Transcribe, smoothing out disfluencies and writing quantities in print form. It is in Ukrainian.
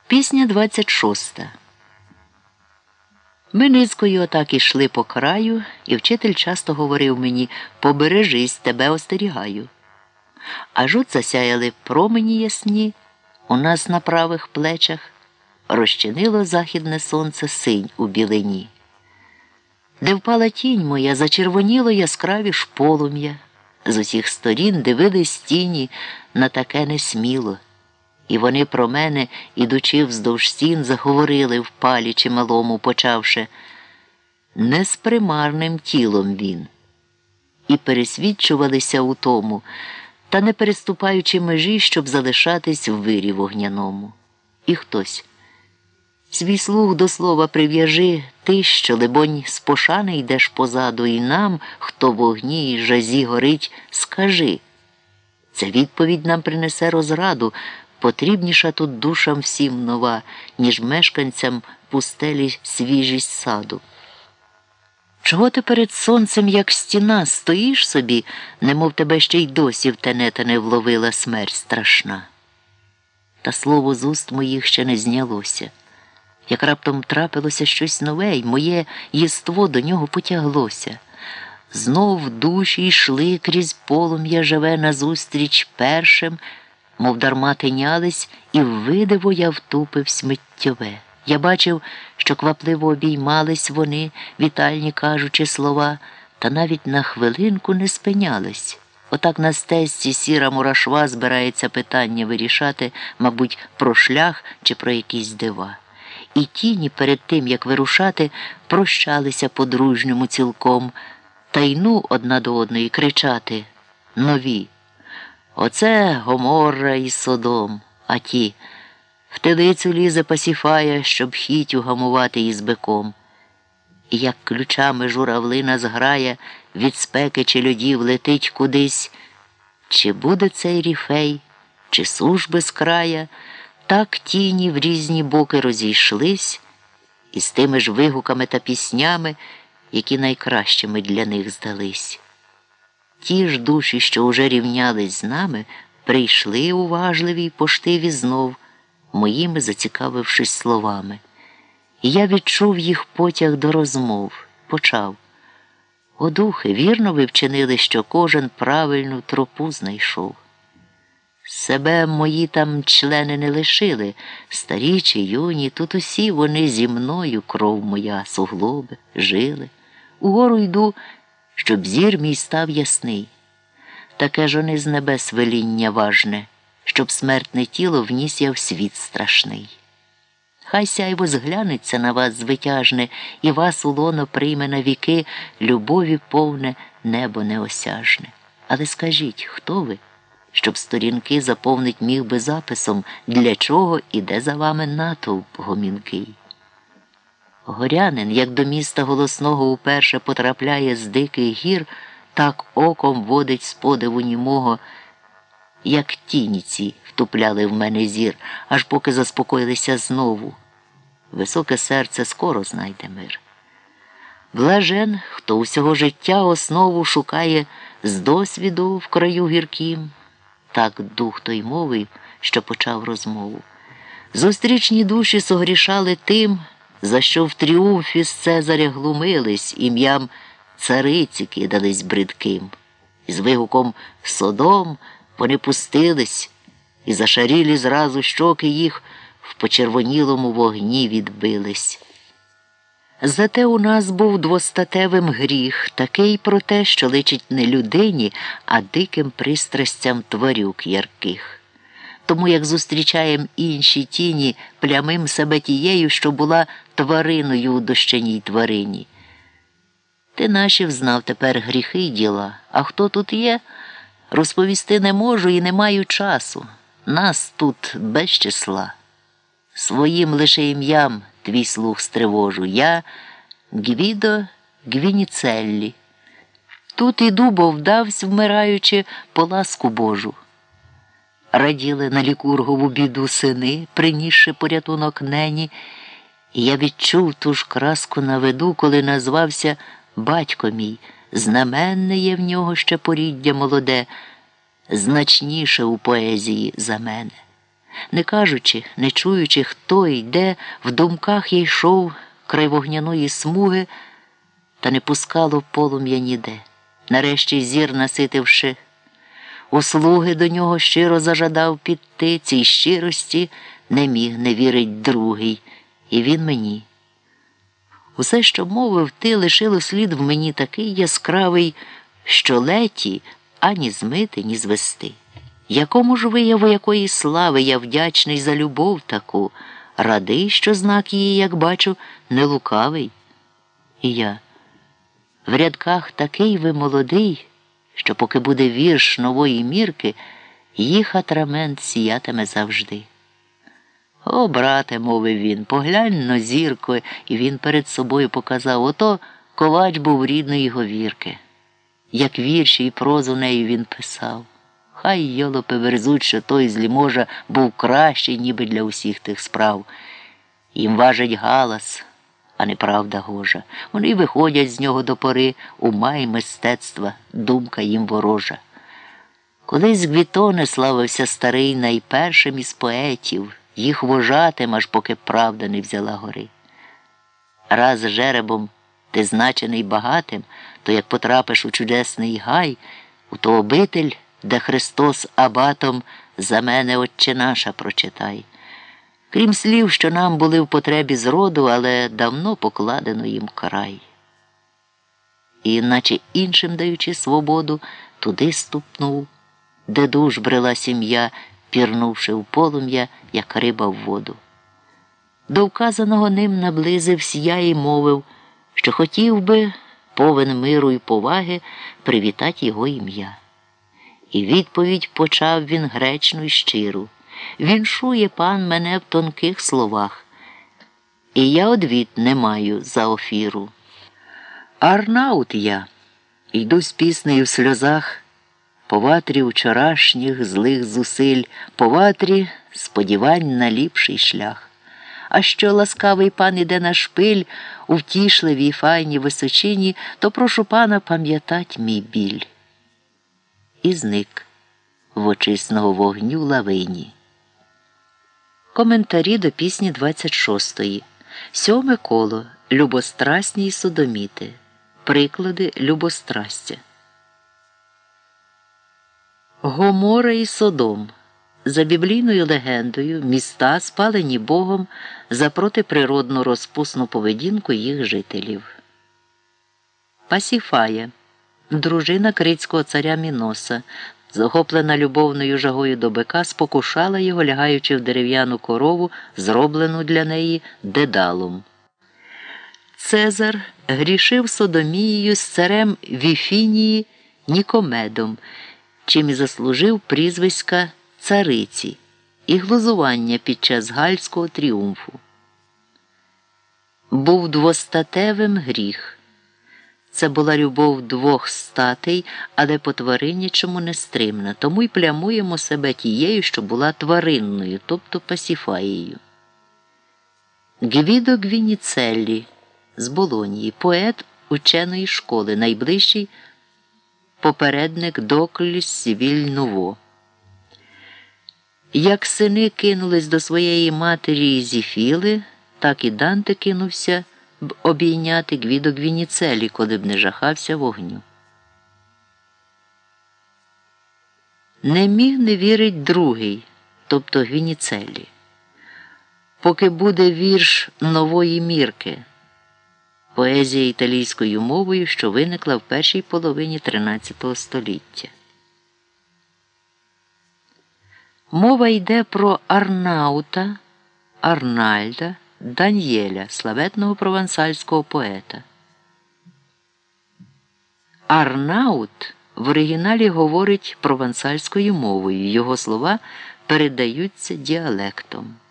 Пісня 26. Ми низкою отак ішли по краю, і вчитель часто говорив мені: «Побережись, тебе остерігаю». Аж от засяяли промені ясні у нас на правих плечах, розчинило західне сонце синь у білині. Де впала тінь моя, зачервоніло яскраві ж полум'я. З усіх сторін дивились тіні на таке несміло. І вони про мене, ідучи вздовж стін, заговорили в палі чималому, почавши: «Не з примарним тілом він». І пересвідчувалися у тому, та не переступаючи межі, щоб залишатись в вирі вогняному. І хтось: «Свій слух до слова прив'яжи, ти, що, либонь, з пошани йдеш позаду, і нам, хто в вогні і жазі горить, скажи». Ця відповідь нам принесе розраду, потрібніша тут душам всім нова, ніж мешканцям пустелі свіжість саду. Чого ти перед сонцем, як стіна, стоїш собі, немов тебе ще й досі в тенета не вловила смерть страшна? Та слово з уст моїх ще не знялося. Як раптом трапилося щось нове, й моє єство до нього потяглося. Знов душі йшли крізь полум'я живе назустріч першим, мов дарма тинялись, і в видиво я втупивсь миттєве. Я бачив, що квапливо обіймались вони, вітальні кажучи слова, та навіть на хвилинку не спинялись. Отак на стежці сіра мурашва збирається питання вирішати, мабуть, про шлях чи про якісь дива. І тіні перед тим, як вирушати, прощалися по-дружньому цілком, та й ну одна до одної кричати: «Нові! Оце Гоморра і Содом, а ті: в телицю лізе Пасіфая, щоб хіть угамувати із биком». І як ключами журавлина зграя від спеки чи льодів летить кудись, чи буде цей ріфей, чи суш без края, так тіні в різні боки розійшлись, і з тими ж вигуками та піснями, які найкращими для них здались. Ті ж душі, що уже рівнялись з нами, прийшли уважливі й поштиві знов, моїми зацікавившись словами. І я відчув їх потяг до розмов, почав: «О, духи, вірно ви вчинили, що кожен правильну тропу знайшов. Себе мої там члени не лишили, старі чи юні, тут усі вони зі мною, кров моя, суглоби, жили. Угору йду, щоб зір мій став ясний. Таке ж вони з небес веління важне, щоб смертне тіло вніс я в світ страшний. Хай сяйво зглянеться на вас звитяжне, і вас у лоно прийме на віки любові повне небо неосяжне. Але скажіть, хто ви, щоб сторінки заповнить міг би записом, для чого іде за вами натовп гомінкий? Горянин, як до міста голосного уперше потрапляє з диких гір, так оком водить з подиву німого, як тіні ці втупляли в мене зір, аж поки заспокоїлися знову. Високе серце скоро знайде мир. Блажен, хто усього життя основу шукає з досвіду в краю гірким. Так дух той мовив, що почав розмову. Зустрічні душі согрішали тим, за що в тріумфі з Цезаря глумились, ім'ям цариці кидались бридким. І з вигуком «Содом» вони пустились, і зашарілі зразу щоки їх в почервонілому вогні відбились. Зате у нас був двостатевим гріх, такий про те, що личить не людині, а диким пристрастям тварюк ярких. Тому як зустрічаєм інші тіні, плямим себе тією, що була твариною у дощаній тварині. Ти наші взнав тепер гріхи й діла, а хто тут є, розповісти не можу і не маю часу. Нас тут без числа. Своїм лише ім'ям твій слух стривожу. Я Гвідо Гвініцеллі. Тут іду, бо вдавсь, вмираючи, по ласку Божу. Раділи на лікургову біду сини, принісши порятунок нені, і я відчув ту ж краску на виду, коли назвався батько мій. Знаменне є в нього ще поріддя молоде, значніше у поезії за мене. Не кажучи, не чуючи, хто йде, в думках я йшов край вогняної смуги, та не пускало полум'я ніде. Нарешті зір наситивши, у слуги до нього щиро зажадав піти, цій щирості не міг не вірить другий, і він мені. Усе, що мовив ти, лишило слід в мені такий яскравий, що леті ані змити, ні звести. Якому ж вияву якої слави я вдячний за любов таку, радий, що знак її, як бачу, не лукавий. І я. В рядках такий ви молодий, що поки буде вірш нової мірки, їх атрамент сіятиме завжди. О, брате, мовив він, поглянь на зірко, і він перед собою показав, ото ковач був рідної говірки. Як вірші і прозу нею він писав. Хай йолопи верзуть, що той з Ліможа був кращий, ніби для усіх тих справ. Їм важить галас, а не правда гожа. Вони виходять з нього до пори, ума й мистецтва, думка їм ворожа. Колись Гвітоне славився старий найпершим із поетів, їх вожатим, аж поки правда не взяла гори. Раз жеребом ти значений багатим, то як потрапиш у чудесний гай, у ту обитель, де Христос абатом за мене Отче наша прочитай. Крім слів, що нам були в потребі зроду, але давно покладено їм край. І, наче іншим даючи свободу, туди ступнув, де душ брела сім'я, пірнувши в полум'я, як риба в воду. До вказаного ним наблизився я і мовив, що хотів би, повен миру й поваги, привітати його ім'я. І відповідь почав він гречну й щиру. Віншує пан мене в тонких словах, і я одвід не маю за офіру. Арнаут я, йду з піснею в сльозах, по ватрі вчорашніх злих зусиль, по ватрі сподівань на ліпший шлях. А що ласкавий пан іде на шпиль у втішливій файній височині, то прошу пана пам'ятать мій біль. І зник в очисного вогню лавині. Коментарі до пісні 26-ї. 7 коло. Любострасні й содоміти. Приклади любострастя. Гомора і Содом. За біблійною легендою, міста, спалені Богом за протиприродну розпусну поведінку їх жителів. Пасіфая. Дружина критського царя Міноса, захоплена любовною жагою до бика, спокушала його, лягаючи в дерев'яну корову, зроблену для неї Дедалом. Цезар грішив содомією з царем Віфінії Нікомедом, чим і заслужив прізвиська цариці і глузування під час гальського тріумфу. Був двостатевим гріх. Це була любов двох статей, але по твариннячому нестримна, тому й плямуємо себе тією, що була тваринною, тобто Пасіфаєю. Гвідо Гвініцеллі з Болонії, поет ученої школи, найближчий попередник Докліс Сівіль Нуво. Як сини кинулись до своєї матері Зіфіли, так і Данте кинувся б обійняти Гвідо Гвініцеллі, коли б не жахався вогню. Не міг не вірить другий, тобто Гвініцеллі. Поки буде вірш нової мірки, поезія італійською мовою, що виникла в першій половині XIII століття. Мова йде про Арнаута, Арнальда, Дан'єля, славетного провансальського поета. Арнаут в оригіналі говорить провансальською мовою, його слова передаються діалектом.